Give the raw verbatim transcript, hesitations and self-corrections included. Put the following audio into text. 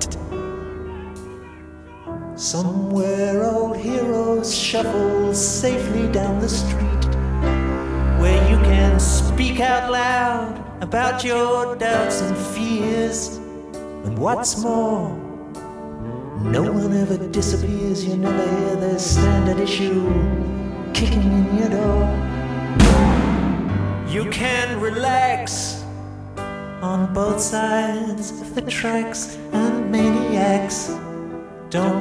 street. Somewhere old heroes shuffle safely down the street, where you can speak out loud about your doubts and fears. And what's more, no one ever disappears. You never hear the standard issue kicking in your door. You can relax on both sides of the tracks, and maniacs don't